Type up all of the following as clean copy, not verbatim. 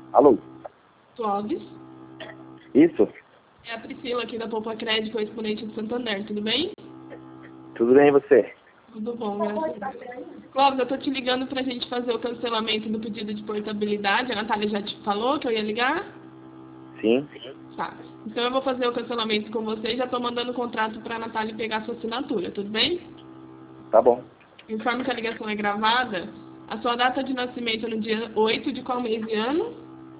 Alô? Clóvis. Isso? É a Priscila aqui da Poupa Crédito, correspondente de Santander, tudo bem? Tudo bem e você? Tudo bom, graças a Deus. Clóvis, eu tô te ligando pra gente fazer o cancelamento do pedido de portabilidade. A Natália já te falou que eu ia ligar? Sim? Tá. Então eu vou fazer o cancelamento com você e já tô mandando o contrato pra Natália pegar sua assinatura, tudo bem? Tá bom. Informe que a ligação é gravada. A sua data de nascimento é no dia 8 de qual mês e ano?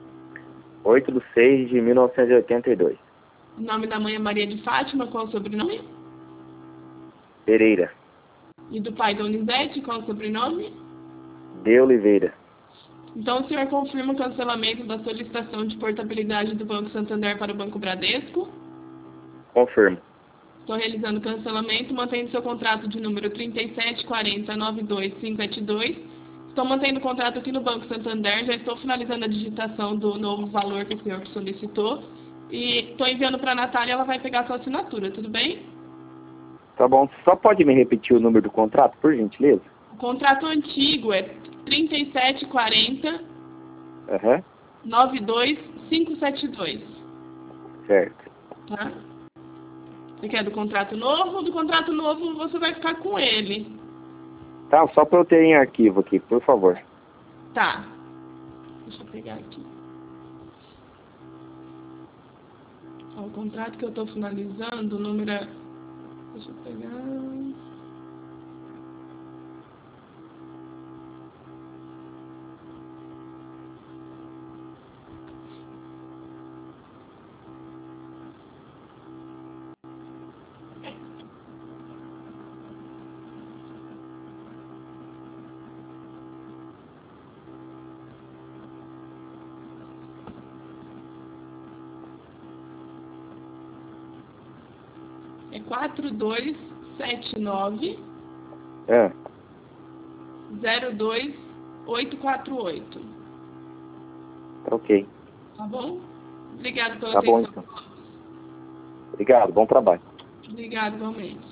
8/6/1982. O nome da mãe é Maria de Fátima, qual o sobrenome? Pereira. E do pai, Donizete, qual o sobrenome? De Oliveira. Então, o senhor confirma o cancelamento da solicitação de portabilidade do Banco Santander para o Banco Bradesco? Confirmo. Estou realizando o cancelamento, mantendo seu contrato de número 374092572. Estou mantendo o contrato aqui no Banco Santander, já estou finalizando a digitação do novo valor que o senhor solicitou. E estou enviando para a Natália, ela vai pegar a sua assinatura, tudo bem? Tá bom. Só pode me repetir o número do contrato, por gentileza? O contrato antigo é 3740 Aham. 92572. Certo. Tá? Você quer do contrato novo? Do contrato novo você vai ficar com ele. Tá, só pra eu ter em arquivo aqui, por favor. Tá. Deixa eu pegar aqui. Ó, o contrato que eu estou finalizando, o número é... Deixa eu pegar... É 4279 Ah, 02848. tá ok. Tá bom? Obrigado pela Tá bom atenção. então. Obrigado, bom trabalho. Obrigado, igualmente.